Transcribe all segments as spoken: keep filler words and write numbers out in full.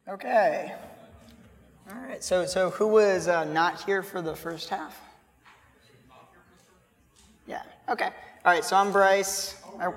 Okay. All right. So, so who was uh, not here for the first half? Yeah. Okay. All right. So I'm Bryce. I,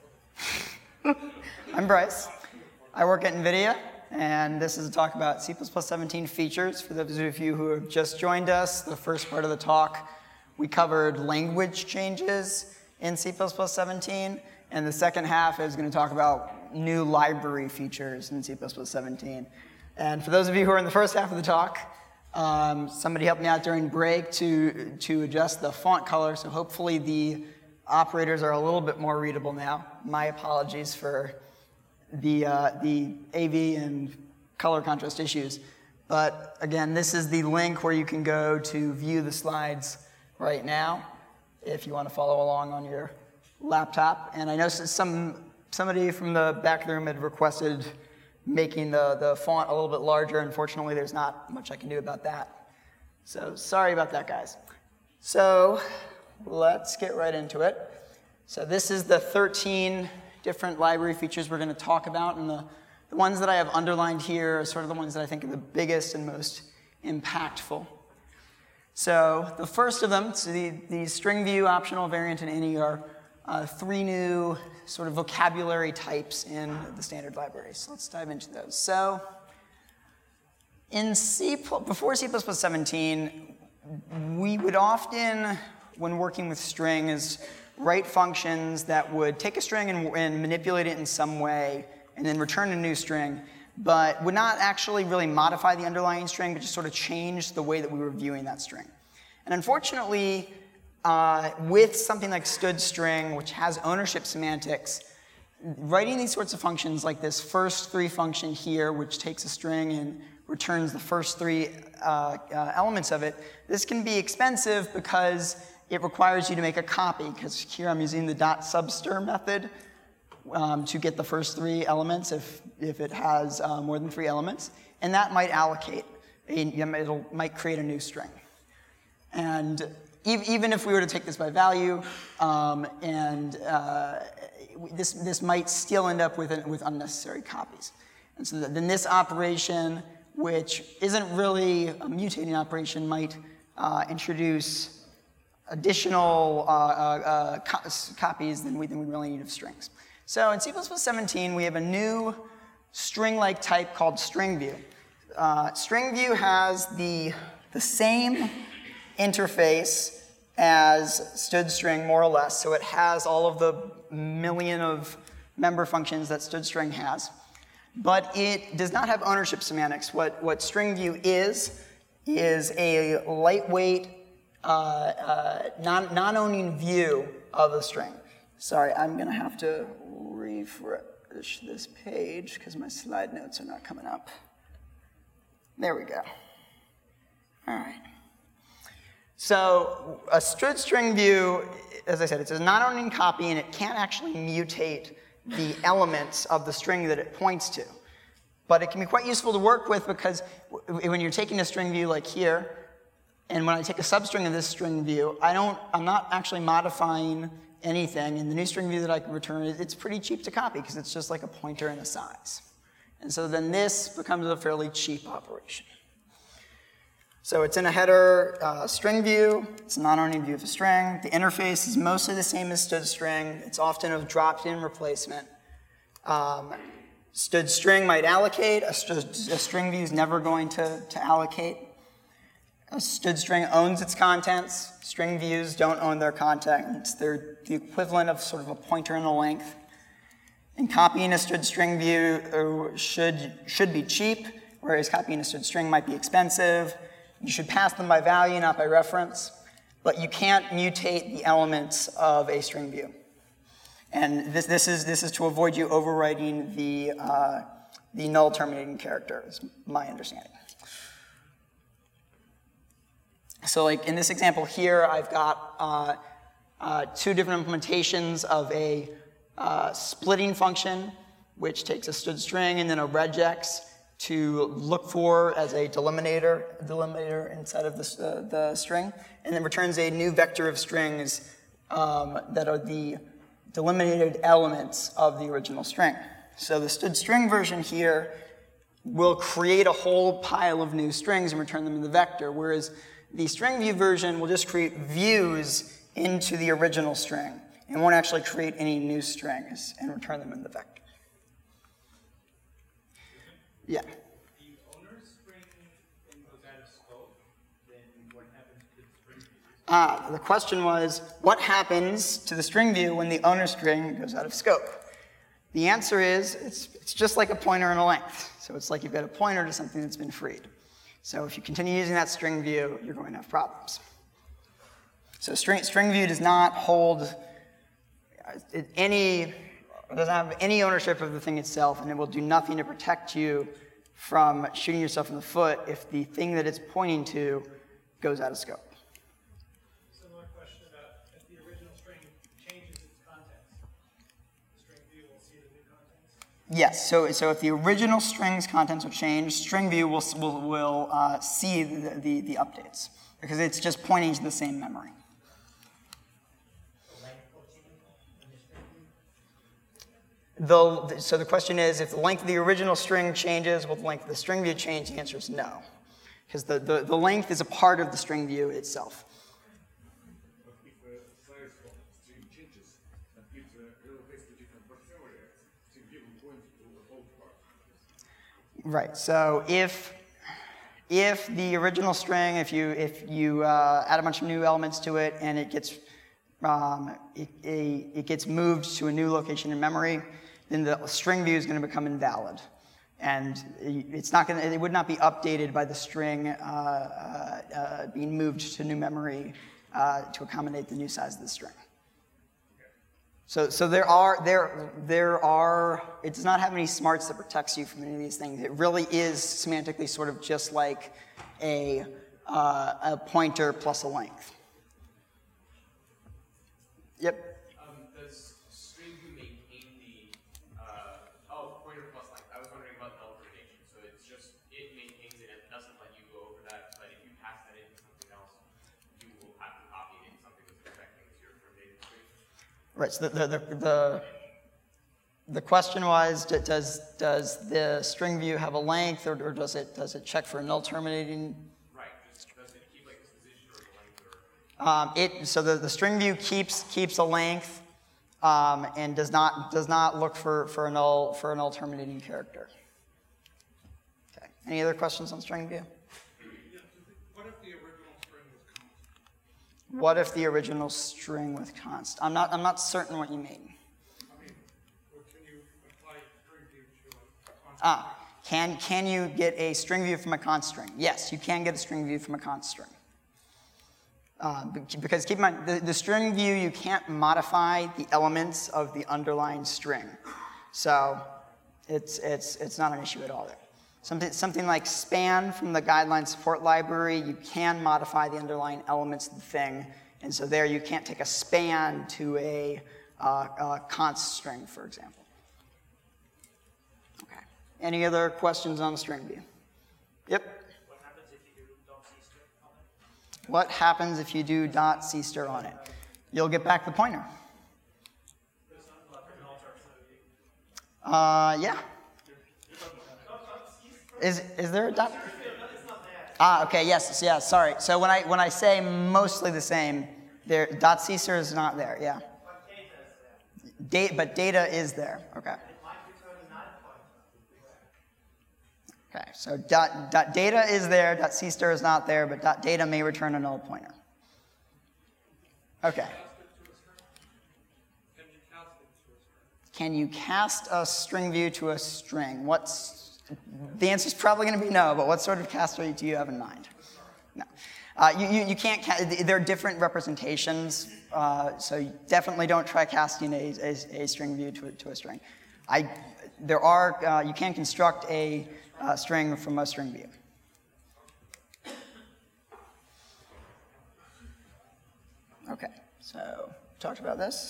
I'm Bryce. I work at NVIDIA, and this is a talk about C plus plus seventeen features. For those of you who have just joined us, the first part of the talk, we covered language changes in C plus plus seventeen, and the second half is going to talk about new library features in C plus plus seventeen. And for those of you who are in the first half of the talk, um, somebody helped me out during break to, to adjust the font color, so hopefully the operators are a little bit more readable now. My apologies for the, uh, the A V and color contrast issues. But again, this is the link where you can go to view the slides right now if you want to follow along on your laptop. And I know some somebody from the back of the room had requested making the, the font a little bit larger. Unfortunately, there's not much I can do about that. So sorry about that, guys. So let's get right into it. So this is the thirteen different library features we're going to talk about. And the, the ones that I have underlined here are sort of the ones that I think are the biggest and most impactful. So the first of them, so the, the string view, optional, variant, and any are uh, three new sort of vocabulary types in the standard libraries. So let's dive into those. So in C, before C plus plus seventeen, we would often, when working with strings, write functions that would take a string and, and manipulate it in some way and then return a new string, but would not actually really modify the underlying string, but just sort of change the way that we were viewing that string. And unfortunately, uh, with something like std_string, which has ownership semantics, writing these sorts of functions like this first three function here, which takes a string and returns the first three uh, uh, elements of it, this can be expensive because it requires you to make a copy, because here I'm using the .substr method um, to get the first three elements if, if it has uh, more than three elements, and that might allocate, it might create a new string. And e even if we were to take this by value, um, and uh, this, this might still end up with, an, with unnecessary copies. And so then this operation, which isn't really a mutating operation, might uh, introduce additional uh, uh, co copies than we, than we really need of strings. So in C plus plus seventeen, we have a new string-like type called string view. Uh, string view has the, the same interface as std_string, more or less. So it has all of the million of member functions that std_string has. But it does not have ownership semantics. What, what string view is, is a lightweight, uh, uh, non, non-owning view of the string. Sorry, I'm going to have to refresh this page because my slide notes are not coming up. There we go. All right. So a std_string view, as I said, it's a non-owning copy, and it can't actually mutate the elements of the string that it points to. But it can be quite useful to work with because when you're taking a string view like here, and when I take a substring of this string view, I don't, I'm not actually modifying anything. And the new string view that I can return, it's pretty cheap to copy because it's just like a pointer and a size. And so then this becomes a fairly cheap operation. So it's in a header uh, string view. It's a non-owning view of a string. The interface is mostly the same as std_string. It's often a dropped-in replacement. Um, std_string might allocate. A, st a string view is never going to, to allocate. A std_string owns its contents. String views don't own their contents. They're the equivalent of sort of a pointer and a length. And copying a std_string view should, should be cheap, whereas copying a std_string might be expensive. You should pass them by value, not by reference. But you can't mutate the elements of a string view. And this, this, is, this is to avoid you overwriting the, uh, the null terminating character, is my understanding. So like in this example here, I've got uh, uh, two different implementations of a uh, splitting function, which takes a std_string and then a regex to look for as a delimiter, delimiter inside of the, uh, the string, and then returns a new vector of strings um, that are the delimited elements of the original string. So the std_string version here will create a whole pile of new strings and return them in the vector, whereas the string view version will just create views into the original string and won't actually create any new strings and return them in the vector. Yeah. The owner's string then goes out of scope, then what happens to the string view? Ah, the question was, what happens to the string view when the owner string goes out of scope? The answer is, it's, it's just like a pointer and a length. So it's like you've got a pointer to something that's been freed. So if you continue using that string view, you're going to have problems. So string, string view does not hold any, doesn't have any ownership of the thing itself, and it will do nothing to protect you from shooting yourself in the foot if the thing that it's pointing to goes out of scope. Similar question about if the original string changes its contents, the string view will see the new contents? Yes, so, so if the original string's contents are changed, string view will, will, will uh, see the, the, the updates, because it's just pointing to the same memory. The, so the question is, if the length of the original string changes, will the length of the string view change? The answer is no, because the, the, the length is a part of the string view itself. But if the size of the string changes and it uh, relates to different part areas, string view will point to the old part. Right. So if if the original string, if you if you uh, add a bunch of new elements to it and it gets um, it, a, it gets moved to a new location in memory, then the string view is going to become invalid, and it's not going to, it would not be updated by the string uh, uh, uh, being moved to new memory uh, to accommodate the new size of the string. So, so there are there there are it does not have any smarts that protects you from any of these things. It really is semantically sort of just like a uh, a pointer plus a length. Yep. Um, does string view maintain the, uh, oh, pointer plus length. I was wondering about the alternation. So it's just, it maintains it and it doesn't let you go over that, but if you pass that into something else, you will have to copy it into something that's affecting your terminated string. Right, so the, the, the, the, the question was, does, does the string view have a length, or, or does it, does it check for a null terminating? Right, just does it keep like this position or the length or? Um, it, so the, the string view keeps keeps a length um, and does not does not look for, for a null for a null terminating character. Okay. Any other questions on string view? What if the original string was constant? What if the original string with const? I'm not I'm not certain what you mean. I mean, or can you apply string view to a constant? Ah, can can you get a string view from a const string? Yes, you can get a string view from a const string. Uh, because keep in mind, the, the string view, you can't modify the elements of the underlying string. So it's, it's, it's not an issue at all there. Something, something like span from the guideline support library, you can modify the underlying elements of the thing. And so there you can't take a span to a, uh, a const string, for example. Okay. Any other questions on the string view? Yep. What happens if you do dot cster on it? You'll get back the pointer. Uh, yeah. Is is there a dot? Ah, okay. Yes. Yeah. Sorry. So when I when I say mostly the same, there dot cster is not there. Yeah. Date, but data is there. Okay. Okay, so dot, dot data is there, dot cster is not there, but dot data may return a null pointer. Okay. Can you cast a string view to a string? What's the answer is probably going to be no, but what sort of caster do you have in mind? No. Uh, you, you, you can't, there are different representations, uh, so you definitely don't try casting a, a, a string view to a, to a string. I, there are, uh, you can construct a Uh, string from a string view. Okay, so talked about this.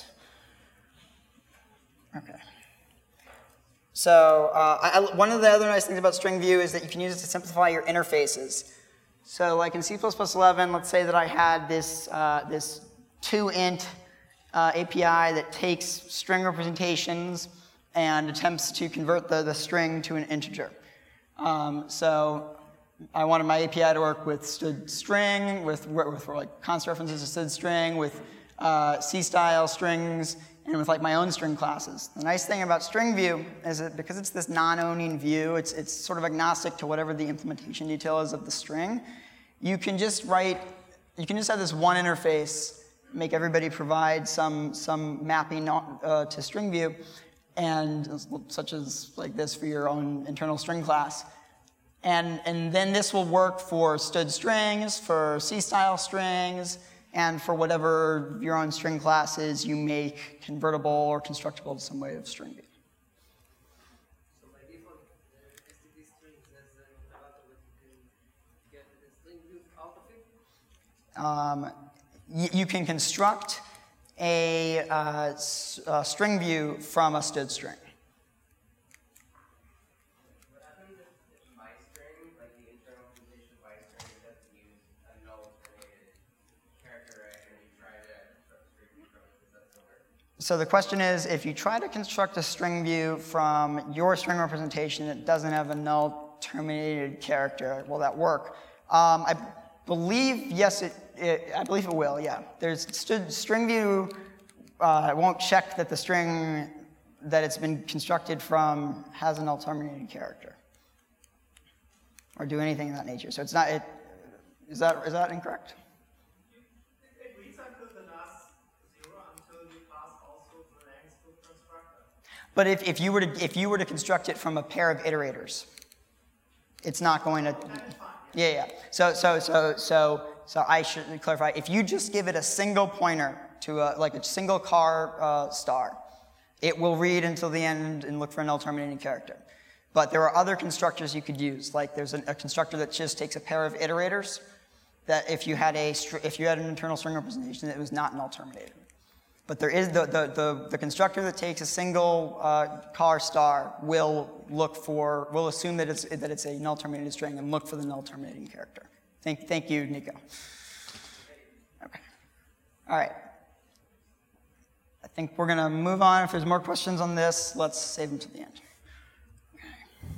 Okay. So uh, I, I, one of the other nice things about string view is that you can use it to simplify your interfaces. So like in C plus plus eleven, let's say that I had this uh, this two int uh, A P I that takes string representations and attempts to convert the, the string to an integer. Um, so I wanted my A P I to work with std string, with, with like const references to std string, with uh, C-style strings, and with like my own string classes. The nice thing about string view is that because it's this non-owning view, it's, it's sort of agnostic to whatever the implementation detail is of the string. You can just write, you can just have this one interface, make everybody provide some, some mapping uh, to string view, and such as like this for your own internal string class. And, and then this will work for std strings, for C-style strings, and for whatever your own string classes you make convertible or constructible to some way of string view. So by default, the std strings has an operator that you can get the string view out of it? Um, y you can construct a, uh, s a string view from a std string. What happens if, if my string, like the internal implementation of my string, doesn't use a null terminated character array, and you try to construct a string view from it? Does that still work? So the question is, if you try to construct a string view from your string representation that doesn't have a null terminated character, will that work? Um, I believe, yes, it, it, I believe it will, yeah. There's st string view uh, won't check that the string that it's been constructed from has a null terminated character or do anything of that nature. So it's not, it, is that, is that incorrect? It reads until the last zero until you pass also the length to the constructor. But if, if, you were to, if you were to construct it from a pair of iterators, it's not going to, yeah, yeah. So, so, so, so, so I should clarify. If you just give it a single pointer to a, like a single car uh, star, it will read until the end and look for a null terminating character. But there are other constructors you could use. Like there's an, a constructor that just takes a pair of iterators. That if you had a if you had an internal string representation that was not null terminated. But there is the the the, the constructor that takes a single uh, car star will look for will assume that it's that it's a null terminated string and look for the null terminating character. Thank thank you, Nico. Okay. All right. I think we're going to move on. If there's more questions on this, let's save them to the end. Okay.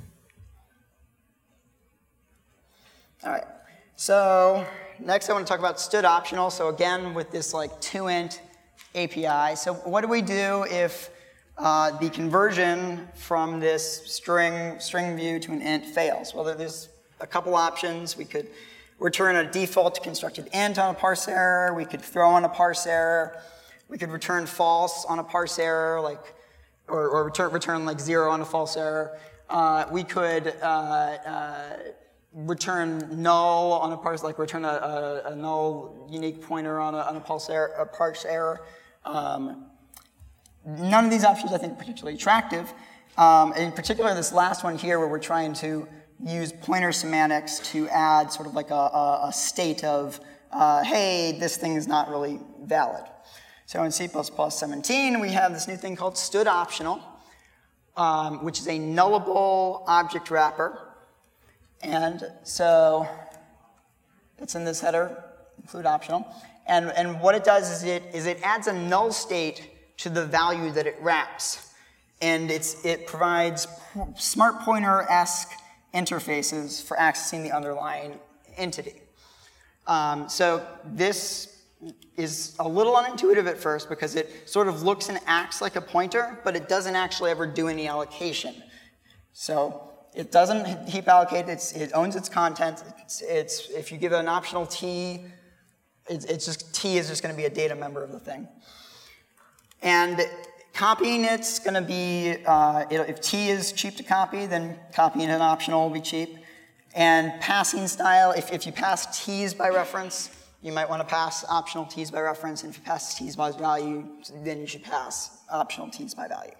All right. So next I want to talk about std optional. So again, with this like two int A P I. So what do we do if uh, the conversion from this string string view to an int fails? Well, there's a couple options. We could return a default constructed int on a parse error. We could throw in a parse error. We could return false on a parse error, like, or, or return, return like zero on a false error. Uh, we could uh, uh, return null on a parse, like return a, a, a null unique pointer on a, on a, parse error, a parse error. Um, none of these options I think are particularly attractive. Um, in particular, this last one here where we're trying to use pointer semantics to add sort of like a, a, a state of, uh, hey, this thing is not really valid. So in C plus plus seventeen, we have this new thing called std optional, um, which is a nullable object wrapper. And so it's in this header, include optional. And, and what it does is it, is it adds a null state to the value that it wraps. And it's, it provides smart pointer-esque interfaces for accessing the underlying entity. Um, so this is a little unintuitive at first because it sort of looks and acts like a pointer, but it doesn't actually ever do any allocation. So it doesn't heap allocate, it's, it owns its content. It's, it's, if you give it an optional t, it's, it's just, t is just going to be a data member of the thing. And copying it's going to be, uh, it, if t is cheap to copy, then copying an optional will be cheap. And passing style, if, if you pass t's by reference, you might want to pass optional t's by reference, and if you pass t's by value, then you should pass optional t's by value.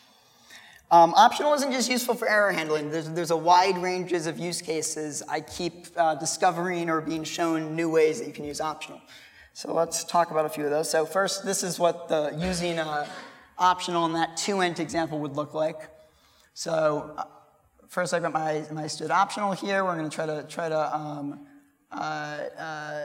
Um, optional isn't just useful for error handling. There's, there's a wide ranges of use cases. I keep uh, discovering or being shown new ways that you can use optional. So let's talk about a few of those. So first, this is what the using uh, optional in that two int example would look like. So uh, first I've got my, my std optional here. We're going to try to, try to um, uh, uh,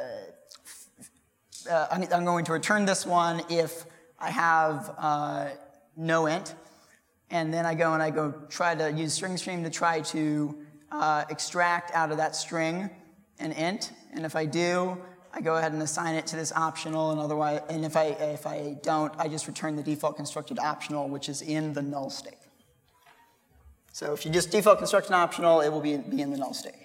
Uh, I'm going to return this one if I have uh, no int. And then I go and I go try to use string stream to try to uh, extract out of that string an int, and if I do, I go ahead and assign it to this optional, and otherwise, and if I if I don't, I just return the default constructed optional, which is in the null state. So if you just default construct an optional, it will be, be in the null state.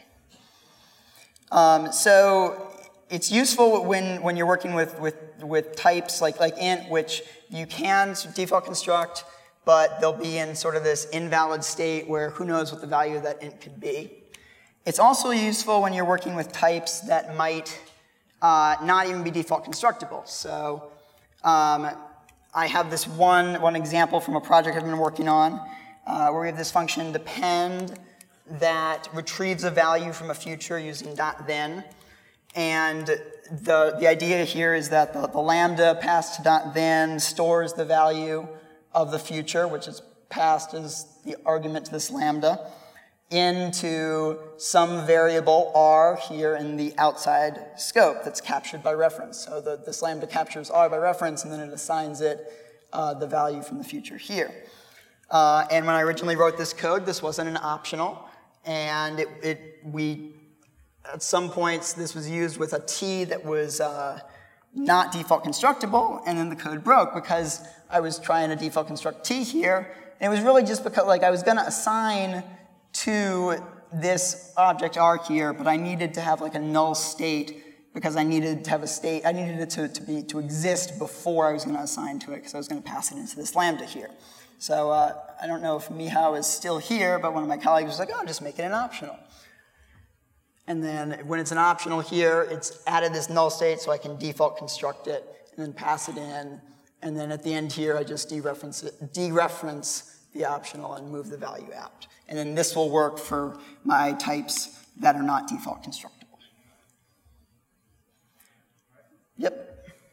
Um, so it's useful when, when you're working with, with, with types like, like int, which you can default construct, but they'll be in sort of this invalid state where who knows what the value of that int could be. It's also useful when you're working with types that might uh, not even be default constructible. So um, I have this one, one example from a project I've been working on uh, where we have this function depend that retrieves a value from a future using .then. And the, the idea here is that the, the lambda passed to .then stores the value of the future, which is passed as the argument to this lambda, into some variable r here in the outside scope that's captured by reference. So the, this lambda captures r by reference, and then it assigns it uh, the value from the future here. Uh, and when I originally wrote this code, this wasn't an optional, and it, it we at some points this was used with a t that was uh, not default constructible, and then the code broke because I was trying to default construct t here, and it was really just because like I was going to assign to this object r here, but I needed to have like a null state because I needed to have a state, I needed it to, to be to exist before I was going to assign to it because I was going to pass it into this lambda here. So uh, I don't know if Mihao is still here, but one of my colleagues was like, oh, just make it an optional. And then when it's an optional here, it's added this null state so I can default construct it and then pass it in. And then at the end here, I just dereference it, dereference the optional and move the value out. And then this will work for my types that are not default constructible. Yep.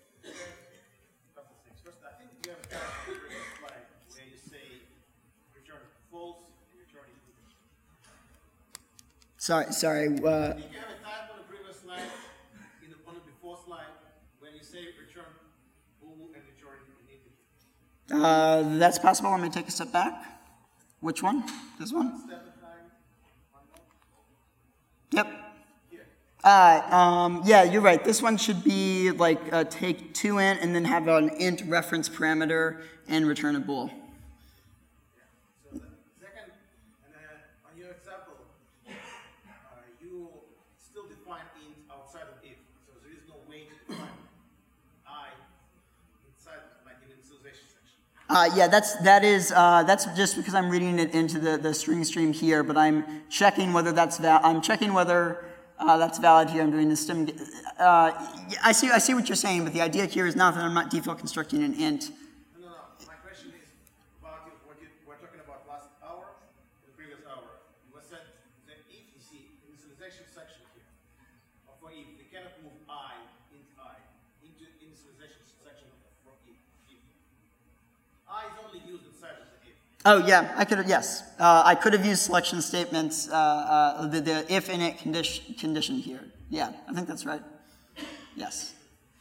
First, I think you have a slide where you say return false and return true. Sorry, sorry. Uh, Did you have a type on the previous slide, in the, on the before slide, when you say return bool and return an integer? uh, that's possible. Let me take a step back. Which one? This one? Step at time, one more. Yep. Here. Uh, um, yeah, you're right. This one should be like uh, take two int and then have an int reference parameter and return a bool. So the second, and then on your example, uh, you still define int outside of if. So there is no way to define I inside, like in the initialization section. Uh, yeah, that's that is uh, that's just because I'm reading it into the, the string stream here, but I'm checking whether that's val I'm checking whether uh, that's valid here. I'm doing the stem. Uh, I see I see what you're saying, but the idea here is not that I'm not default constructing an int. No, no, no. My question is about you, what you were talking about last hour, the previous hour. You were said that if you see initialization section here, or for if, they cannot move I into I into initialization section for if. if. I is only used inside of the if. Oh yeah, I could have yes. Uh, I could have used selection statements, uh, uh, the, the if init condition condition here. Yeah, I think that's right. Yes.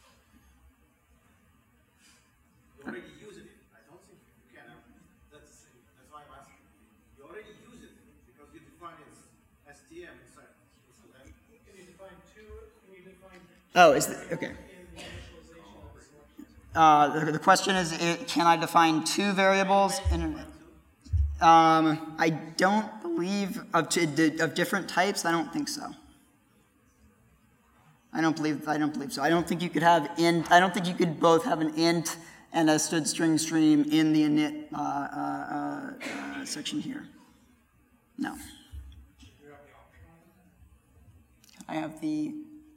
You already use it. I don't think you can. That's that's why I'm asking. You already use it because you define it as S T M inside. So then, can you define two? Can you define Oh, is the, okay. in the initialization of the selection? Uh, the, the question is, it, can I define two variables in an, um, I don't believe of, to, of different types. I don't think so. I don't believe. I don't believe so. I don't think you could have int. I don't think you could both have an int and a stood string stream in the init uh, uh, uh, section here. No. I have the.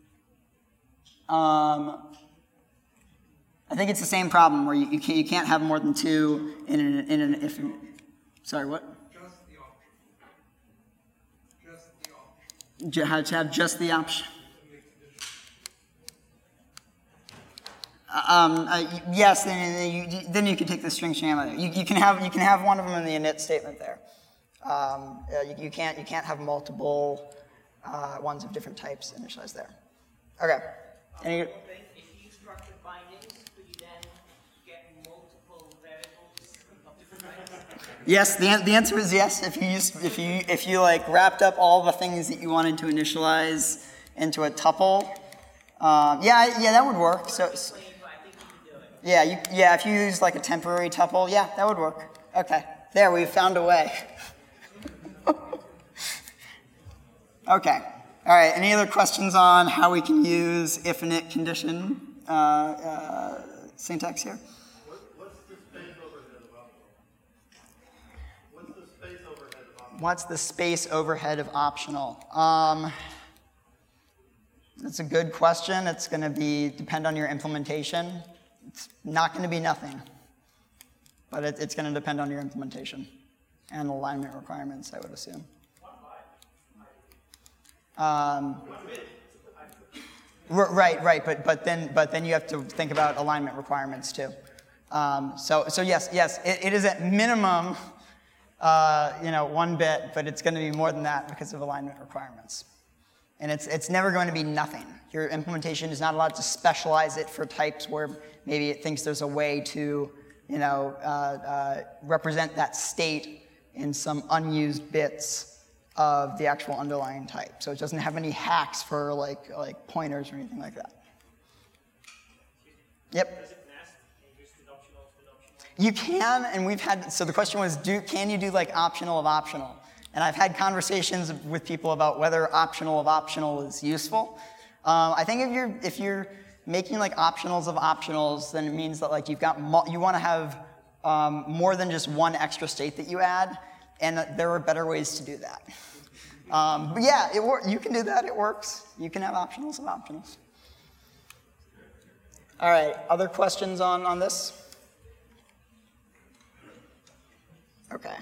Um, I think it's the same problem where you, you, can't, you can't have more than two in an, in an if. Sorry, what? Just the option. Just the option. Ju- How to have just the option. Um, uh, y- yes, then, then you then you can take the string stream out of there. You, you can have you can have one of them in the init statement there. Um, uh, you, you can't you can't have multiple uh, ones of different types initialized there. Okay. Any, If you structure bindings, could you then get multiple variables of different types? Yes, the, an- the answer is yes. If you use, if you if you like wrapped up all the things that you wanted to initialize into a tuple, um, yeah, yeah, that would work. So, so yeah, you, yeah, if you use like a temporary tuple, yeah, that would work. Okay, there, we found a way. Okay, all right. Any other questions on how we can use if-init condition uh, uh, syntax here? What's the space overhead of optional? Um, that's a good question. It's going to be depend on your implementation. It's not going to be nothing, but it, it's going to depend on your implementation and alignment requirements, I would assume. Um, right, right, but but then but then you have to think about alignment requirements too. Um, so so yes, yes, it, it is at minimum. Uh, you know, one bit, but it's going to be more than that because of alignment requirements. And it's, it's never going to be nothing. Your implementation is not allowed to specialize it for types where maybe it thinks there's a way to, you know, uh, uh, represent that state in some unused bits of the actual underlying type. So it doesn't have any hacks for like, like pointers or anything like that. Yep. You can, and we've had, so the question was, do, can you do like optional of optional? And I've had conversations with people about whether optional of optional is useful. Um, I think if you're, if you're making like optionals of optionals, then it means that like you've got, mo you want to have um, more than just one extra state that you add, and that there are better ways to do that. Um, but yeah, it wor you can do that, it works. You can have optionals of optionals. All right, other questions on, on this? Okay.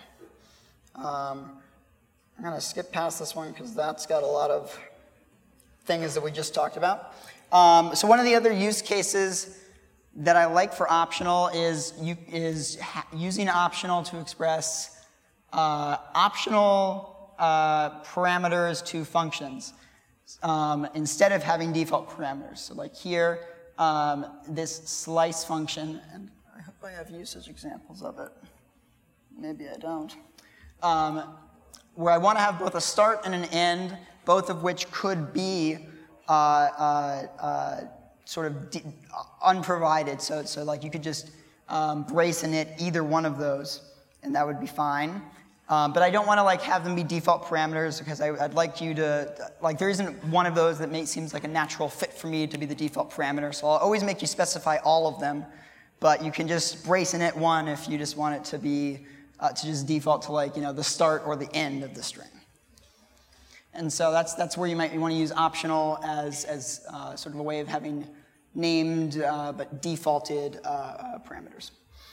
Um, I'm going to skip past this one because that's got a lot of things that we just talked about. Um, so one of the other use cases that I like for optional is, you, is ha using optional to express uh, optional uh, parameters to functions um, instead of having default parameters. So like here, um, this slice function, and I hope I have usage examples of it. Maybe I don't. Um, where I want to have both a start and an end, both of which could be uh, uh, uh, sort of de unprovided. So, so like you could just um, brace init either one of those, and that would be fine. Um, but I don't want to like have them be default parameters because I, I'd like you to, like there isn't one of those that may, seems like a natural fit for me to be the default parameter. So I'll always make you specify all of them, but you can just brace init one if you just want it to be Uh, to just default to like, you know, the start or the end of the string. And so that's, that's where you might want to use optional as, as uh, sort of a way of having named uh, but defaulted uh, uh, parameters.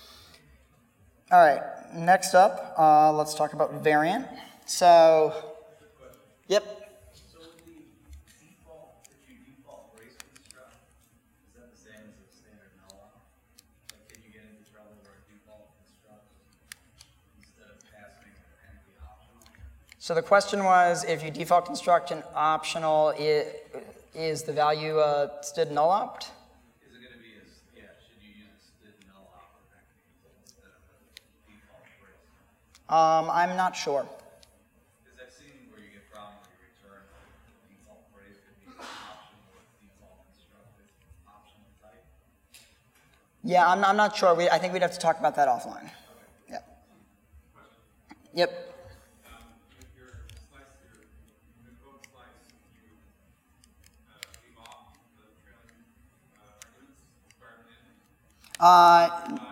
All right, next up, uh, let's talk about variant. So, yep. So the default, if you default brace construct, is that the same as a standard null? Like, can you get into trouble where default construct instead of passing an empty optional? So the question was, if you default construct an optional, it, is the value uh, std null opt? Is it going to be as, yeah, should you use a std null opt instead of a default brace? Um, I'm not sure. Because I've seen where you get problems where you return default brace could be optional with default constructed optional type. Yeah, I'm, I'm not sure. We, I think we'd have to talk about that offline. Okay. Yep. Yep. Uh,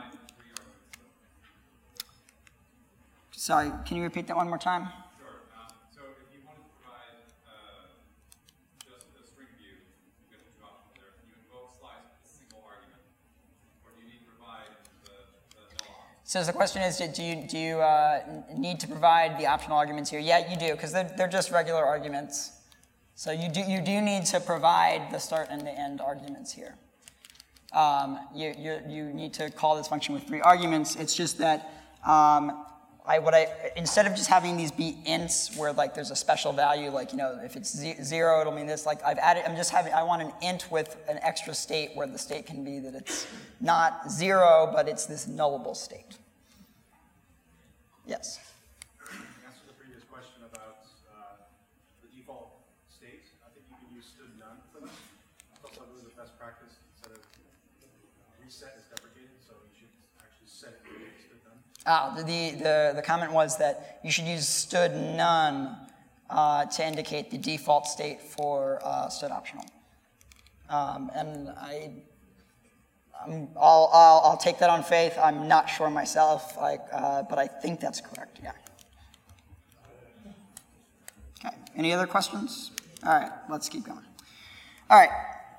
sorry, can you repeat that one more time? Sure. Um, so if you want to provide uh, just a string view, you get two options there. You invoke slice with a single argument, or do you need to provide the, the null opt? So the question is, do you, do you uh, need to provide the optional arguments here? Yeah, you do, because they're, they're just regular arguments. So you do, you do need to provide the start and the end arguments here. Um, you, you, you need to call this function with three arguments. It's just that um, I, what I, instead of just having these be ints where like there's a special value, like, you know, if it's zero, it'll mean this. Like I've added, I'm just having, I want an int with an extra state where the state can be that it's not zero, but it's this nullable state. Yes. In answer to the previous question about uh, the default state, I think you can use stood none for that. That's also, I believe, the best practice. Instead of reset is deprecated, so you should actually set it to stood none. Ah, the, the, the comment was that you should use stood none uh, to indicate the default state for uh, stood optional. Um, and I, I'm, I'll, I'll, I'll take that on faith. I'm not sure myself, like, uh, but I think that's correct, yeah. Okay, any other questions? All right, let's keep going. All right,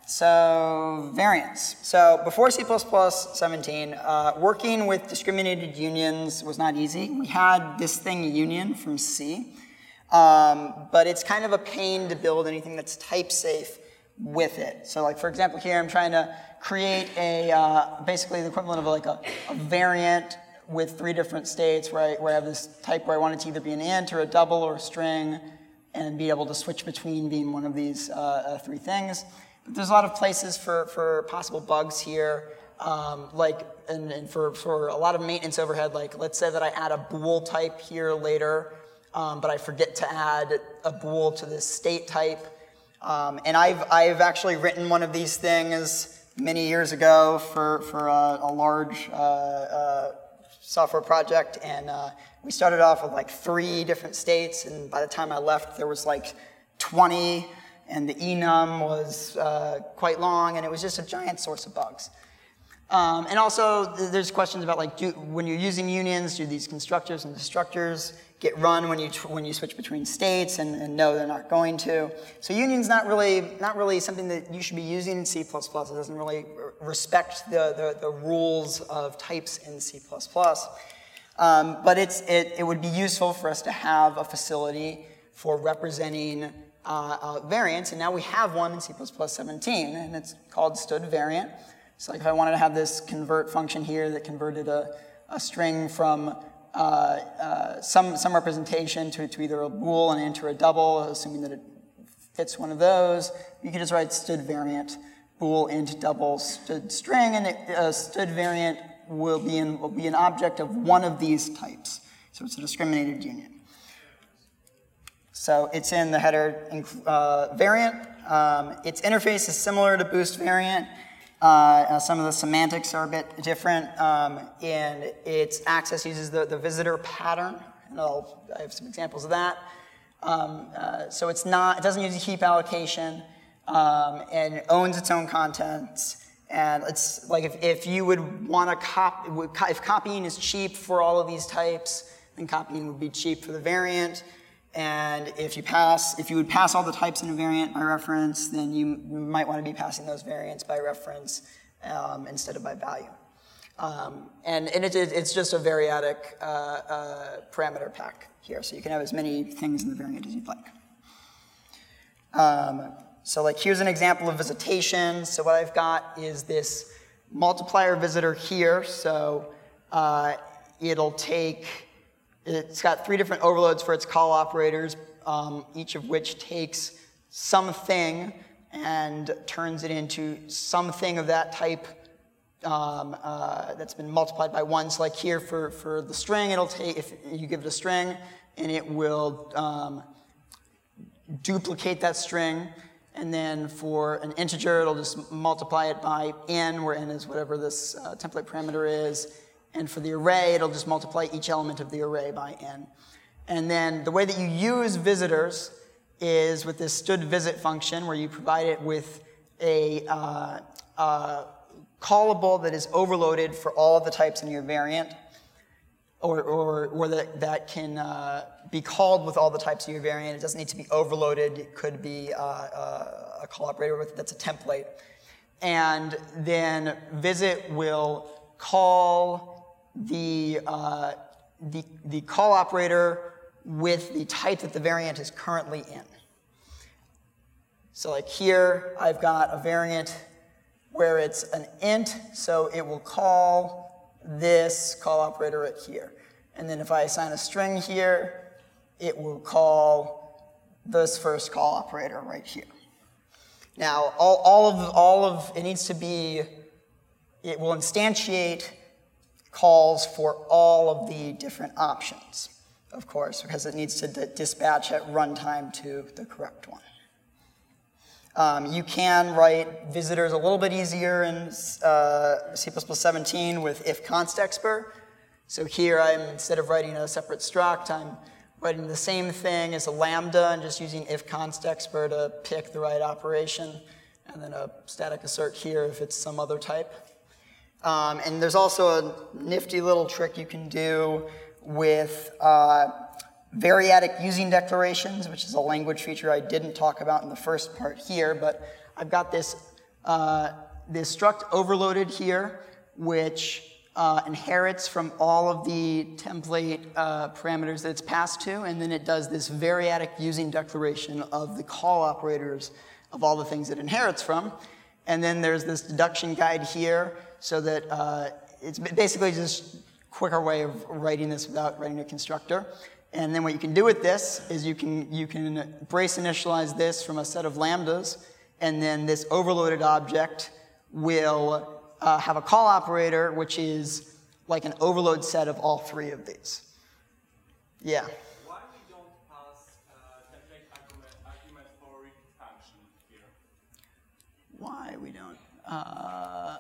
so variants. So before C plus plus seventeen, uh, working with discriminated unions was not easy. We had this thing union from C, um, but it's kind of a pain to build anything that's type safe with it. So like, for example, here I'm trying to create a, uh, basically the equivalent of like a, a variant with three different states where I, where I have this type where I want it to either be an int or a double or a string and be able to switch between being one of these uh, uh, three things. But there's a lot of places for, for possible bugs here, um, like, and, and for, for a lot of maintenance overhead, like let's say that I add a bool type here later, um, but I forget to add a bool to this state type. Um, and I've, I've actually written one of these things many years ago for, for a, a large uh, uh, software project, and uh, we started off with like three different states, and by the time I left there was like twenty, and the enum was uh, quite long, and it was just a giant source of bugs. Um, and also th there's questions about like, do, when you're using unions, do these constructors and destructors get run when you tr when you switch between states, and, and no, they're not going to. So union's not really not really something that you should be using in C plus plus. It doesn't really respect the, the, the rules of types in C plus plus. Um, but it's, it, it would be useful for us to have a facility for representing uh, uh, variants, and now we have one in C plus plus seventeen, and it's called stood variant. So like if I wanted to have this convert function here that converted a, a string from Uh, uh, some, some representation to, to either a bool, an int, or a double, assuming that it fits one of those, you can just write stood variant, bool, int, double, stood string, and it, uh, stood variant will be, in, will be an object of one of these types. So it's a discriminated union. So it's in the header uh, variant. Um, its interface is similar to boost variant. Uh, some of the semantics are a bit different, um, and its access uses the, the visitor pattern, and I'll, I have some examples of that. Um, uh, so it's not, it doesn't use a heap allocation, um, and it owns its own contents. And it's like if, if you would want to copy, if copying is cheap for all of these types, then copying would be cheap for the variant. And if you pass, if you would pass all the types in a variant by reference, then you might want to be passing those variants by reference um, instead of by value. Um, and and it, it's just a variadic uh, uh, parameter pack here, so you can have as many things in the variant as you'd like. Um, so like here's an example of visitation. So what I've got is this multiplier visitor here. So uh, it'll take. It's got three different overloads for its call operators, um, each of which takes something and turns it into something of that type um, uh, that's been multiplied by one. So like here for, for the string, it'll take, if you give it a string, and it will um, duplicate that string. And then for an integer, it'll just multiply it by n, where n is whatever this uh, template parameter is. And for the array, it'll just multiply each element of the array by n. And then the way that you use visitors is with this stood visit function, where you provide it with a uh, uh, callable that is overloaded for all of the types in your variant, or, or, or that, that can uh, be called with all the types of your variant. It doesn't need to be overloaded. It could be uh, uh, a call operator with, that's a template. And then visit will call The, uh, the, the call operator with the type that the variant is currently in. So like here, I've got a variant where it's an int, so it will call this call operator right here. And then if I assign a string here, it will call this first call operator right here. Now, all, all, of, all of it needs to be, it will instantiate calls for all of the different options, of course, because it needs to d- dispatch at runtime to the correct one. Um, you can write visitors a little bit easier in uh, C plus plus seventeen with if const expr. So here I'm, instead of writing a separate struct, I'm writing the same thing as a lambda and just using if const expr to pick the right operation, and then a static assert here if it's some other type. Um, and there's also a nifty little trick you can do with uh, variadic using declarations, which is a language feature I didn't talk about in the first part here, but I've got this, uh, this struct overloaded here, which uh, inherits from all of the template uh, parameters that it's passed to, and then it does this variadic using declaration of the call operators of all the things it inherits from. And then there's this deduction guide here, so that uh, it's basically just a quicker way of writing this without writing a constructor. And then what you can do with this is you can, you can brace initialize this from a set of lambdas, and then this overloaded object will uh, have a call operator, which is like an overload set of all three of these. Yeah? Why we don't pass uh, template argument, argument for read function here? Why we don't? Uh,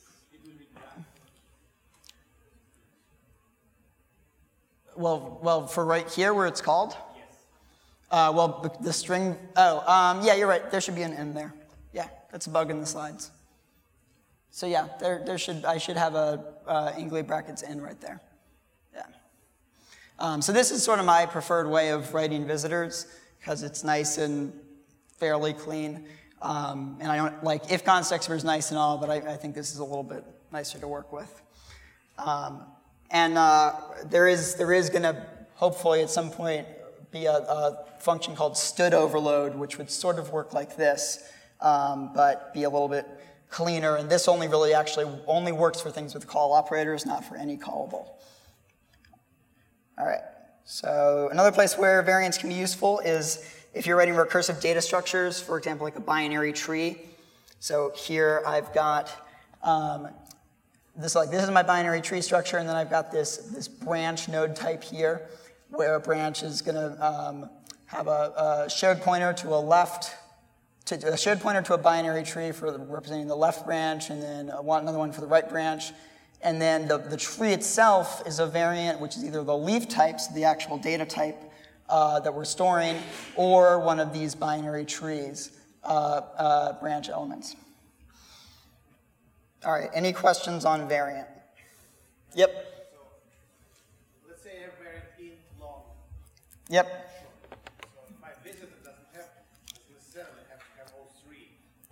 Well, well, for right here where it's called? Yes. Uh, well, the, the string, oh, um, yeah, you're right. There should be an N there. Yeah, that's a bug in the slides. So yeah, there, there should, I should have a uh, Ingley brackets N right there. Yeah. Um, so this is sort of my preferred way of writing visitors, because it's nice and fairly clean. Um, and I don't, like, if const expr is nice and all, but I, I think this is a little bit nicer to work with. Um, And uh, there is there is going to hopefully at some point be a, a function called stood overload, which would sort of work like this, um, but be a little bit cleaner. And this only really actually only works for things with call operators, not for any callable. All right. So another place where variants can be useful is if you're writing recursive data structures, for example, like a binary tree. So here I've got um, This, like, this is my binary tree structure, and then I've got this, this branch node type here, where a branch is going to um, have a, a shared pointer to a left, to, a shared pointer to a binary tree for the, representing the left branch, and then a, one, another one for the right branch. And then the, the tree itself is a variant, which is either the leaf types, the actual data type uh, that we're storing, or one of these binary trees uh, uh, branch elements. All right, any questions on variant? Yep. So let's say I have variant in long. Yep. So if my visitor doesn't have necessarily have to have all three.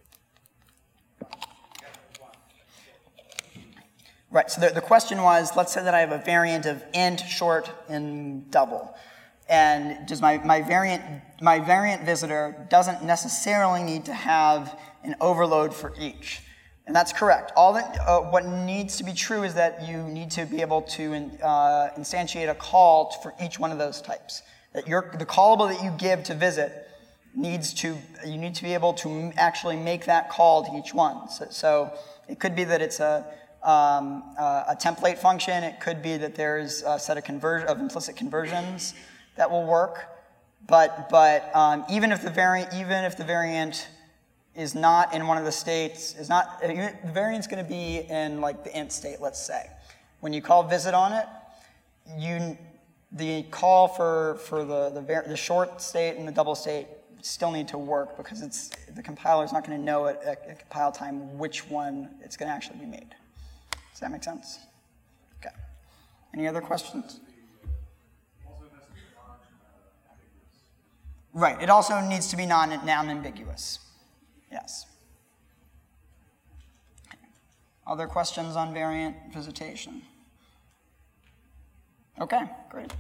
Have one. Right, so the, the question was, let's say that I have a variant of int, short, and double. And does my, my variant my variant visitor doesn't necessarily need to have an overload for each. And that's correct. All that, uh, what needs to be true is that you need to be able to in, uh, instantiate a call for each one of those types. That your, the callable that you give to visit needs to, you need to be able to actually make that call to each one. So, so it could be that it's a, um, uh, a template function. It could be that there's a set of, conver- of implicit conversions that will work. But, but um, even if the variant, even if the variant is not in one of the states, is not, the variant's going to be in like the int state, let's say. When you call visit on it, you, the call for, for the, the, var- the short state and the double state still need to work because it's, the compiler's not going to know at, at, at compile time which one it's going to actually be made. Does that make sense? Okay. Any other questions? Right, it also needs to be non, non-ambiguous. Yes. Other questions on variant visitation? Okay, great.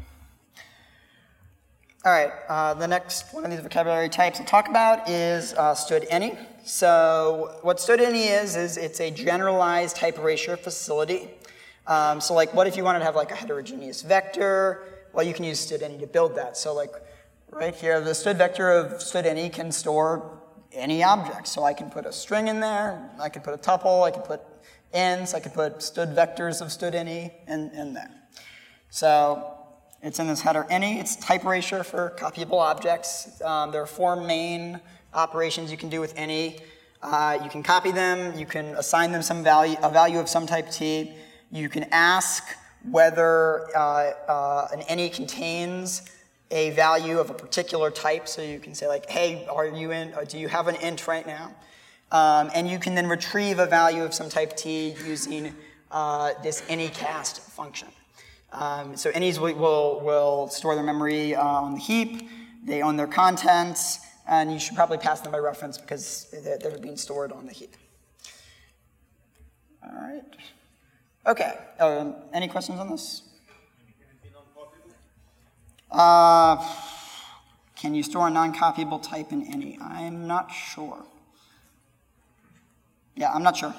All right, uh, the next one of these vocabulary types I'll talk about is uh, stood any. So what stood any is, is it's a generalized type erasure facility. Um, so like what if you wanted to have like a heterogeneous vector? Well, you can use stood any to build that. So like right here, the stood vector of stood any can store any object. So I can put a string in there, I can put a tuple, I can put ins, I could put std vectors of std any in, in there. So it's in this header any. It's type erasure for copyable objects. Um, there are four main operations you can do with any. Uh, you can copy them. You can assign them some value, a value of some type t. You can ask whether uh, uh, an any contains a value of a particular type. So you can say like, hey, are you in? Or do you have an int right now? Um, and you can then retrieve a value of some type t using uh, this anycast function. Um, so any's will, will, will store their memory uh, on the heap. They own their contents. And you should probably pass them by reference because they're, they're being stored on the heap. All right. OK. Um, any questions on this? Uh, can you store a non-copyable type in any? I'm not sure. Yeah, I'm not sure.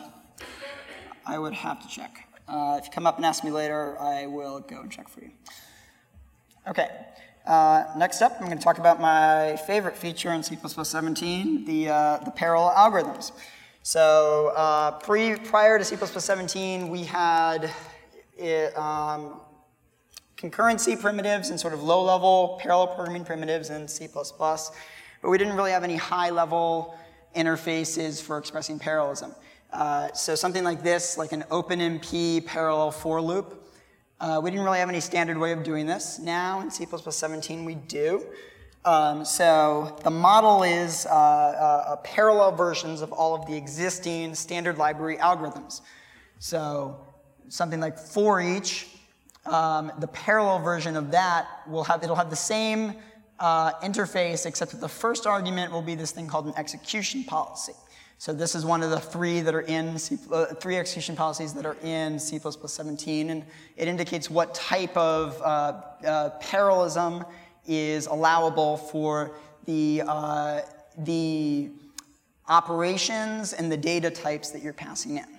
I would have to check. Uh, if you come up and ask me later, I will go and check for you. OK. Uh, next up, I'm going to talk about my favorite feature in C plus plus seventeen, the, uh, the parallel algorithms. So uh, pre, prior to C plus plus seventeen, we had it, um, concurrency primitives and sort of low-level parallel programming primitives in C plus plus, but we didn't really have any high-level interfaces for expressing parallelism. Uh, so something like this, like an OpenMP parallel for loop, Uh, we didn't really have any standard way of doing this. Now in C plus plus seventeen we do. Um, so the model is uh, uh, parallel versions of all of the existing standard library algorithms. So something like for each, um, the parallel version of that will have it'll have the same uh, interface, except that the first argument will be this thing called an execution policy. So this is one of the three that are in C, uh, three execution policies that are in C plus plus seventeen, and it indicates what type of uh, uh, parallelism is allowable for the uh, the operations and the data types that you're passing in.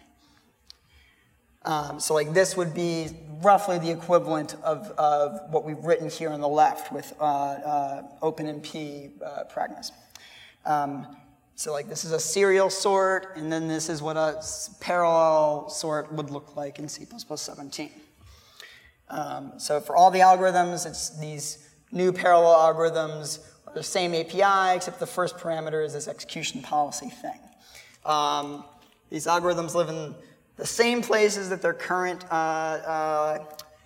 Um, so like this would be roughly the equivalent of, of what we've written here on the left with uh, uh, OpenMP uh, Pragmas. Um, So like this is a serial sort, and then this is what a parallel sort would look like in C plus plus seventeen. Um, so for all the algorithms, it's these new parallel algorithms are the same A P I, except the first parameter is this execution policy thing. Um, these algorithms live in the same places that their current uh, uh,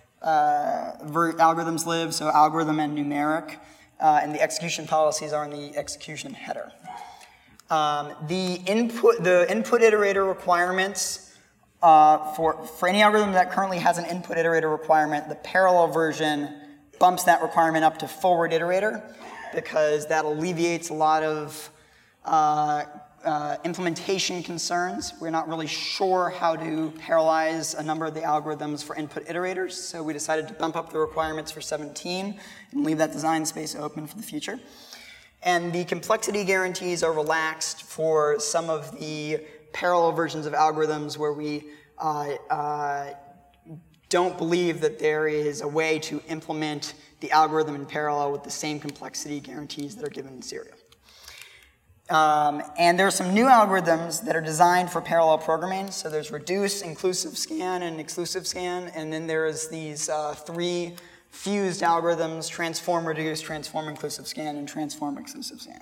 uh, algorithms live, so algorithm and numeric, uh, and the execution policies are in the execution header. Um, the input, the input iterator requirements uh, for, for any algorithm that currently has an input iterator requirement, the parallel version bumps that requirement up to forward iterator because that alleviates a lot of uh, uh, implementation concerns. We're not really sure how to parallelize a number of the algorithms for input iterators, so we decided to bump up the requirements for seventeen and leave that design space open for the future. And the complexity guarantees are relaxed for some of the parallel versions of algorithms where we uh, uh, don't believe that there is a way to implement the algorithm in parallel with the same complexity guarantees that are given in serial. Um, and there are some new algorithms that are designed for parallel programming. So there's reduce, inclusive scan, and exclusive scan. And then there's these uh, three fused algorithms, transform, reduce, transform, inclusive scan, and transform, exclusive scan.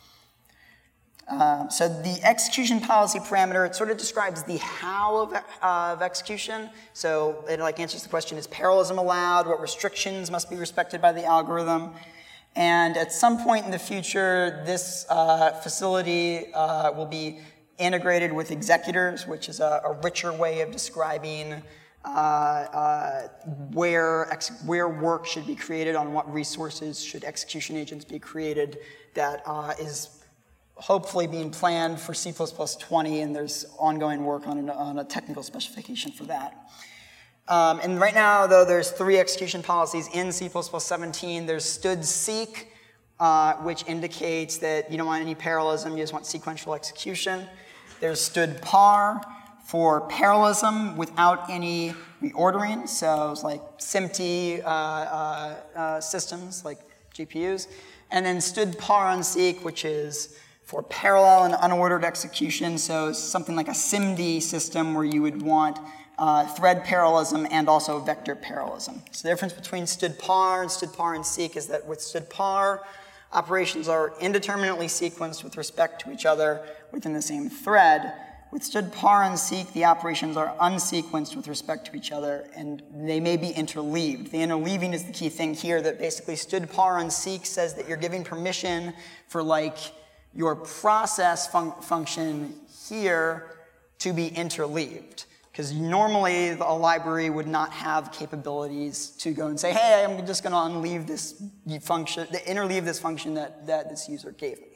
Um, so the execution policy parameter, it sort of describes the how of, uh, of execution. So it like answers the question, is parallelism allowed? What restrictions must be respected by the algorithm? And at some point in the future, this uh, facility uh, will be integrated with executors, which is a, a richer way of describing Uh, uh, where, ex where work should be created, on what resources should execution agents be created, that uh, is hopefully being planned for C plus plus twenty, and there's ongoing work on, an, on a technical specification for that. Um, and right now, though, there's three execution policies in C plus plus seventeen. There's std-seq, uh, which indicates that you don't want any parallelism, you just want sequential execution. There's std-par, for parallelism without any reordering, so it's like SIMD uh, uh, uh, systems like G P Us, and then std-par on seq, which is for parallel and unordered execution, so something like a S I M D system where you would want uh, thread parallelism and also vector parallelism. So the difference between std_par and std_par and seek is that with std_par, operations are indeterminately sequenced with respect to each other within the same thread. With std_par and seek, the operations are unsequenced with respect to each other, and they may be interleaved. The interleaving is the key thing here, that basically std_par and seek says that you're giving permission for like your process fun function here to be interleaved. Because normally a library would not have capabilities to go and say, hey, I'm just going to unleave this function, interleave this function that, that this user gave me.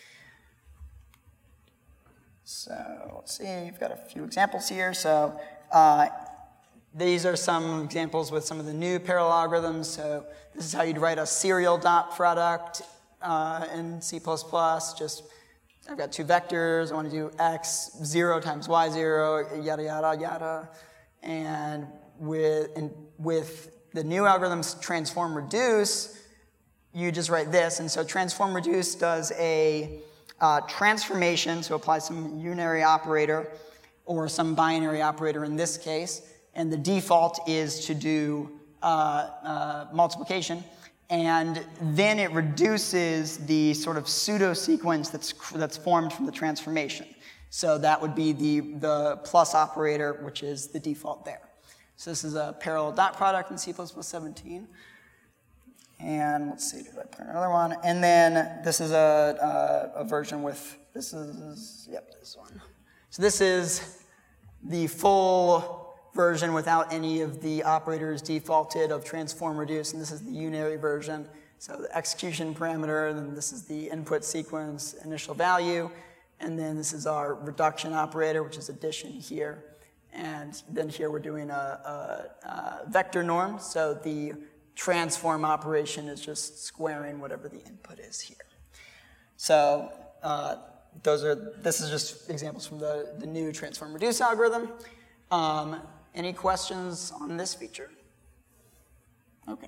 So let's see, you've got a few examples here. So uh, these are some examples with some of the new parallel algorithms. So this is how you'd write a serial dot product uh, in C plus plus. Just, I've got two vectors. I want to do x zero times y zero, yada, yada, yada. And with, and with the new algorithms transform reduce, you just write this. And so transform reduce does a Uh, transformation, so apply some unary operator or some binary operator in this case, and the default is to do uh, uh, multiplication, and then it reduces the sort of pseudo sequence that's that's formed from the transformation. So that would be the the plus operator, which is the default there. So this is a parallel dot product in C plus plus seventeen. And let's see, did I put another one? And then this is a, a, a version with, this is, yep, this one. So this is the full version without any of the operators defaulted of transform reduce, and this is the unary version. So the execution parameter, and then this is the input sequence initial value, and then this is our reduction operator, which is addition here. And then here we're doing a, a, a vector norm, so the transform operation is just squaring whatever the input is here. So uh, those are, this is just examples from the, the new transform reduce algorithm. Um, any questions on this feature? Okay.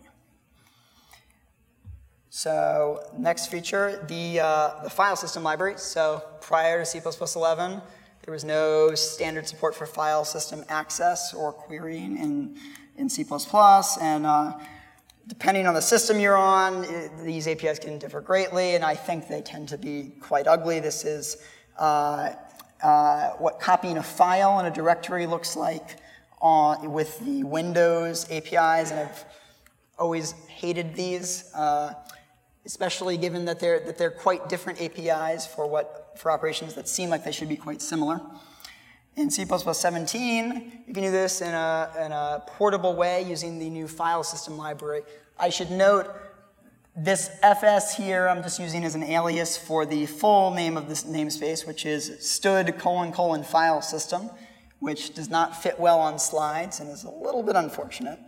So next feature, the, uh, the file system library. So prior to C plus plus eleven, there was no standard support for file system access or querying in, in C plus plus, and uh, depending on the system you're on, it, these A P Is can differ greatly, and I think they tend to be quite ugly. This is uh, uh, what copying a file in a directory looks like on, with the Windows A P Is, and I've always hated these, uh, especially given that they're, that they're quite different A P Is for, what, for operations that seem like they should be quite similar. In C plus plus seventeen, you can do this in a, in a portable way using the new file system library. I should note this F S here I'm just using as an alias for the full name of this namespace, which is stud colon colon file system, which does not fit well on slides and is a little bit unfortunate.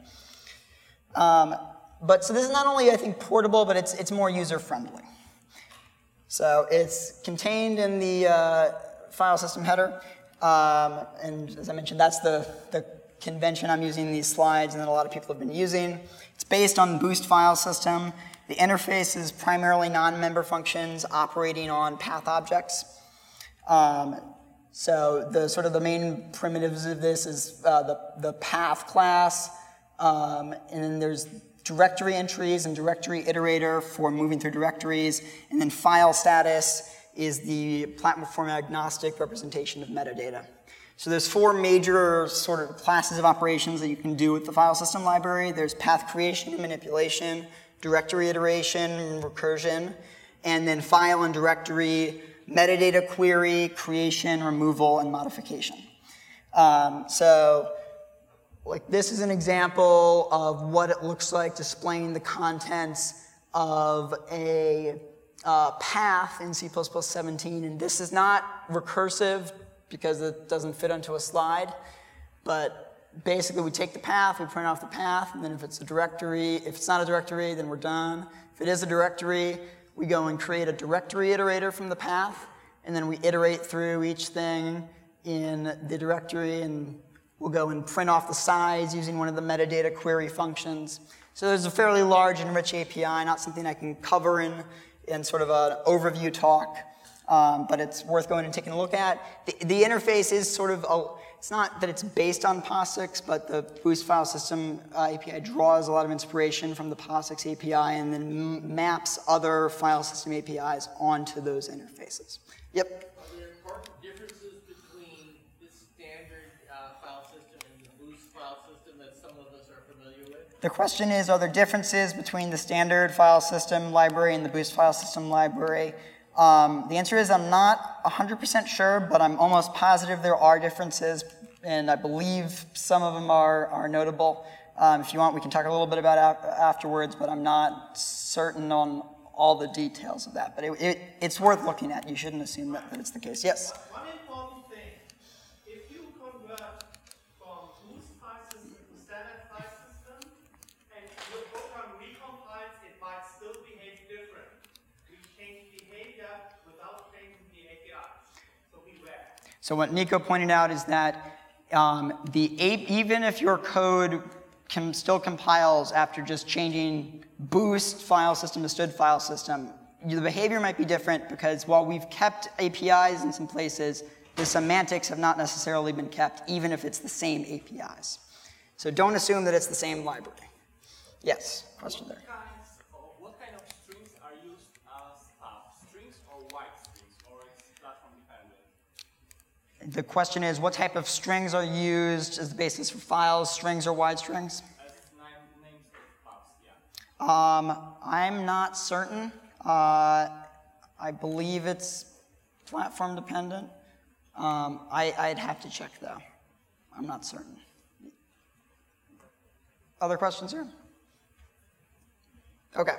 Um, but so this is not only, I think, portable, but it's, it's more user-friendly. So it's contained in the uh, file system header. Um, and as I mentioned, that's the, the convention I'm using in these slides and that a lot of people have been using. It's based on the Boost file system. The interface is primarily non-member functions operating on path objects. Um, so the sort of the main primitives of this is uh, the, the path class, um, and then there's directory entries and directory iterator for moving through directories, and then file status is the platform agnostic representation of metadata. So there's four major sort of classes of operations that you can do with the file system library. There's path creation and manipulation, directory iteration, recursion, and then file and directory, metadata query, creation, removal, and modification. Um, so like this is an example of what it looks like displaying the contents of a Uh, path in C plus plus seventeen, and this is not recursive because it doesn't fit onto a slide, but basically we take the path, we print off the path, and then if it's a directory, if it's not a directory, then we're done. If it is a directory, we go and create a directory iterator from the path, and then we iterate through each thing in the directory, and we'll go and print off the size using one of the metadata query functions. So there's a fairly large and rich A P I, not something I can cover in in sort of an overview talk. um, but it's worth going and taking a look at. The, the interface is sort of, a, it's not that it's based on POSIX, but the Boost File System uh, A P I draws a lot of inspiration from the POSIX A P I and then m maps other file system A P Is onto those interfaces. Yep. Are there important differences between the standard uh, file system and the Boost file system that some of us are familiar with? The question is, are there differences between the standard file system library and the Boost file system library? Um, the answer is I'm not one hundred percent sure, but I'm almost positive there are differences, and I believe some of them are, are notable. Um, if you want, we can talk a little bit about it afterwards, but I'm not certain on all the details of that. But it, it, it's worth looking at. You shouldn't assume that, that it's the case. Yes? One important thing, if you convert from Boost file system to standard file system, and your program recompiles, it might still behave different. We change behavior without changing the A P I. So beware. So what Nico pointed out is that um, the A even if your code can still compiles after just changing Boost file system to Std file system, the behavior might be different because while we've kept A P Is in some places, the semantics have not necessarily been kept, even if it's the same A P Is. So don't assume that it's the same library. Yes, question there. Kinds, or what kind of strings are used as uh, strings or white strings, or it's platform dependent? The question is, what type of strings are used as the basis for files, strings or wide strings? As name, names of paths, yeah. Um, I'm not certain. Uh, I believe it's platform dependent. Um, I, I'd have to check though. I'm not certain. Other questions here? Okay.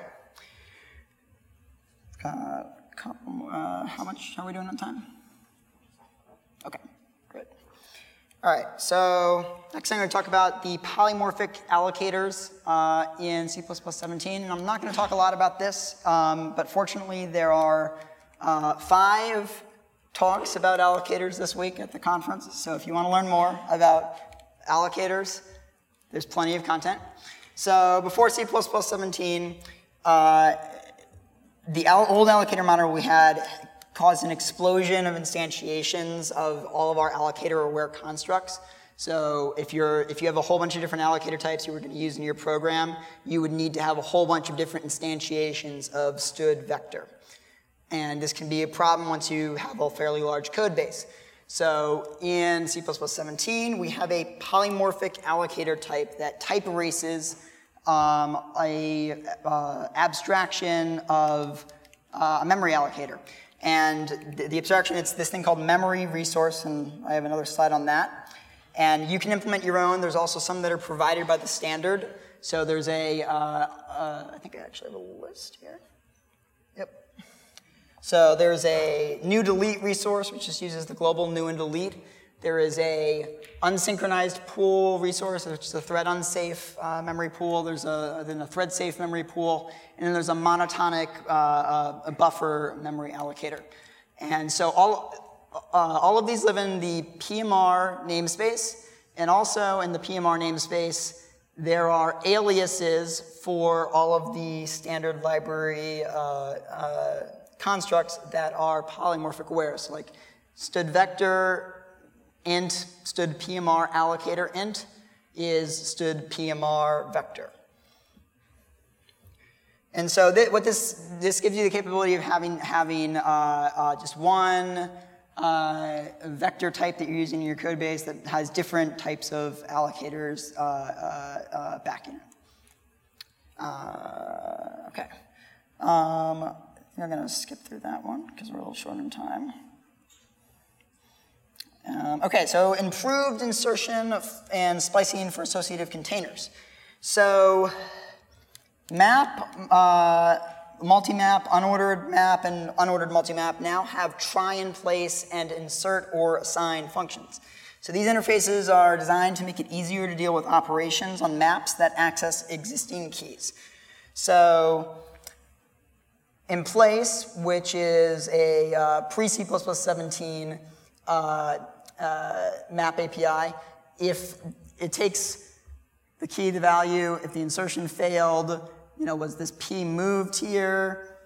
Uh, couple more, uh, how much are we doing on time? Okay, good. All right, so next thing I'm going to talk about the polymorphic allocators uh, in C plus plus seventeen. And I'm not going to talk a lot about this, um, but fortunately there are uh, five talks about allocators this week at the conference. So if you want to learn more about allocators, there's plenty of content. So before C plus plus seventeen, uh, the old allocator model we had caused an explosion of instantiations of all of our allocator aware constructs. So if you're if you have a whole bunch of different allocator types you were going to use in your program, you would need to have a whole bunch of different instantiations of Std vector. And this can be a problem once you have a fairly large code base. So in C plus plus seventeen, we have a polymorphic allocator type that type erases um, a uh, abstraction of uh, a memory allocator. And the, the abstraction, it's this thing called memory resource, and I have another slide on that. And you can implement your own. There's also some that are provided by the standard. So there's a, uh, uh, I think I actually have a list here. Yep. So there's a new delete resource, which just uses the global new and delete. There is a unsynchronized pool resource, which is a thread unsafe uh, memory pool. There's a, then a thread safe memory pool. And then there's a monotonic uh, uh, buffer memory allocator. And so all, uh, all of these live in the P M R namespace. And also in the P M R namespace, there are aliases for all of the standard library uh, uh, constructs that are polymorphic aware. So like Std vector int Std P M R allocator int is Std P M R vector. And so th what this this gives you the capability of having having uh, uh, just one uh, vector type that you're using in your code base that has different types of allocators uh, uh, uh, backing it. Uh, okay. Um, I'm going to skip through that one because we're a little short on time. Um, okay, so improved insertion of, and splicing for associative containers. So map, uh, multi-map, unordered map, and unordered multi-map now have try and place and insert or assign functions. So these interfaces are designed to make it easier to deal with operations on maps that access existing keys. So in place, which is a uh, pre-C plus plus seventeen uh, uh, map A P I, if it takes the key, the value, if the insertion failed, you know, was this P moved here?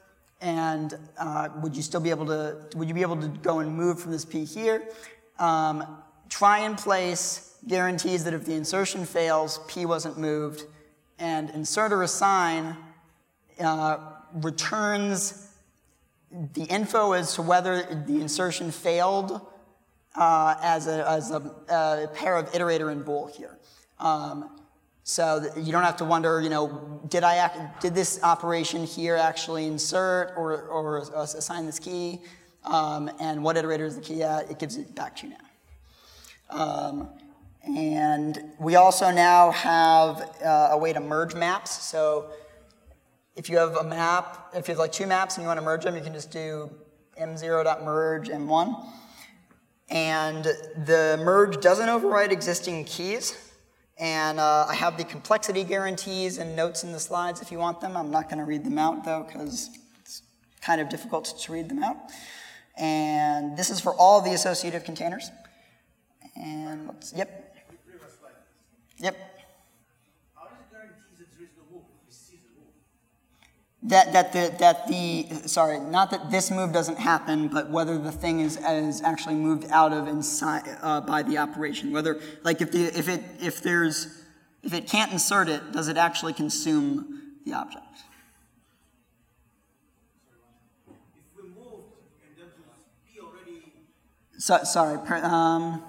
and uh, would you still be able to, would you be able to go and move from this P here? Um, try and place guarantees that if the insertion fails, P wasn't moved, and insert or assign uh, returns the info as to whether the insertion failed uh, as, a, as a, a pair of iterator and bool here. Um, so that you don't have to wonder, you know, did I act, did this operation here actually insert or, or assign this key? Um, and what iterator is the key at? It gives it back to you now. Um, and we also now have uh, a way to merge maps. So if you have a map, if you have like two maps and you want to merge them, you can just do m zero dot merge m one. And the merge doesn't overwrite existing keys. And uh, I have the complexity guarantees and notes in the slides if you want them. I'm not going to read them out, though, because it's kind of difficult to read them out. And this is for all the associative containers. And let's, yep. Yep. How does it guarantee that there is no move? We see the move. That, that, the, that the, sorry, not that this move doesn't happen, but whether the thing is, is actually moved out of inside, uh, by the operation. Whether, like if, the, if, it, if there's, if it can't insert it, does it actually consume the object? If we moved and then to P already... So, sorry, um,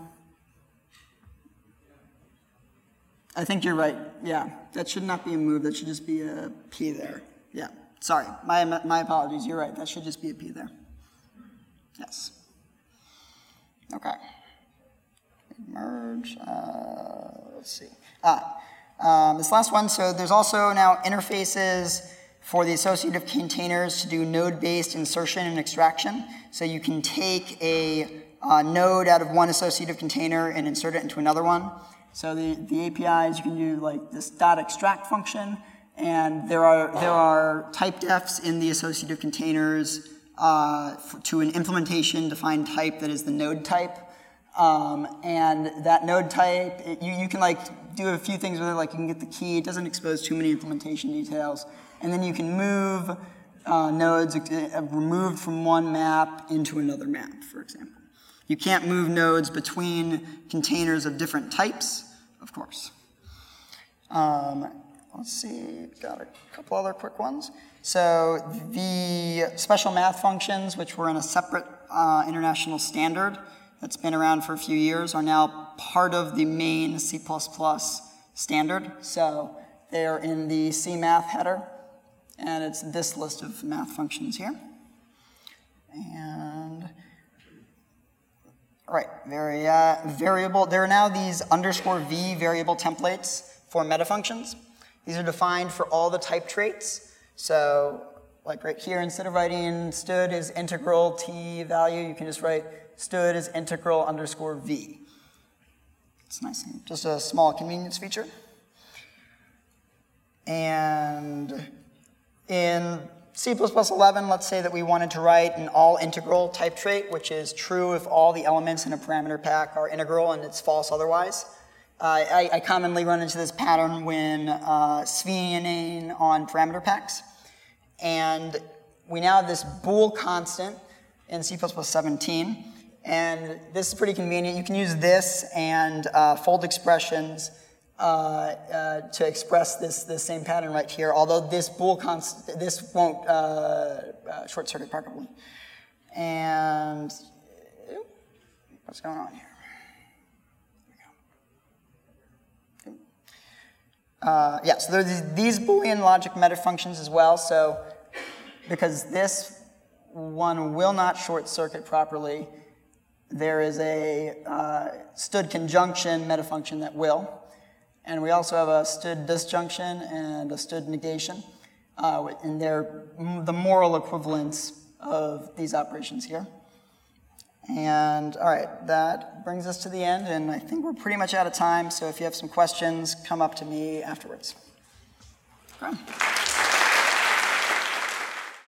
I think you're right, yeah. That should not be a move, that should just be a P there, yeah. Sorry, my, my apologies, you're right, that should just be a P there. Yes. Okay. Merge, uh, let's see. Ah, um, this last one, so there's also now interfaces for the associative containers to do node-based insertion and extraction. So you can take a uh, node out of one associative container and insert it into another one. So the, the A P Is, you can do like this dot extract function, and there are, there are type defs in the associative containers uh, for, to an implementation defined type that is the node type. Um, and that node type, it, you, you can like do a few things with it, like you can get the key, it doesn't expose too many implementation details, and then you can move uh, nodes uh, removed from one map into another map, for example. You can't move nodes between containers of different types, of course. Um, let's see, got a couple other quick ones. So the special math functions, which were in a separate uh, international standard that's been around for a few years, are now part of the main C plus plus standard. So they are in the C math header, and it's this list of math functions here. And all right, very, uh, variable. There are now these underscore V variable templates for meta functions. These are defined for all the type traits. So like right here, instead of writing std as integral t value, you can just write std as integral underscore V. It's nice, just a small convenience feature. And in C plus plus eleven, let's say that we wanted to write an all integral type trait, which is true if all the elements in a parameter pack are integral and it's false otherwise. Uh, I, I commonly run into this pattern when uh, sveening on parameter packs. And we now have this bool constant in C plus plus seventeen. And this is pretty convenient. You can use this and uh, fold expressions Uh, uh, to express this, this same pattern right here, although this bool const this won't uh, uh, short circuit properly. And what's going on here? Uh, yeah, so there's these, these Boolean logic meta functions as well. So because this one will not short circuit properly, there is a uh, std conjunction meta function that will. And we also have a std disjunction and a std negation. Uh, and they're the moral equivalents of these operations here. And all right, that brings us to the end. And I think we're pretty much out of time. So if you have some questions, come up to me afterwards. Okay.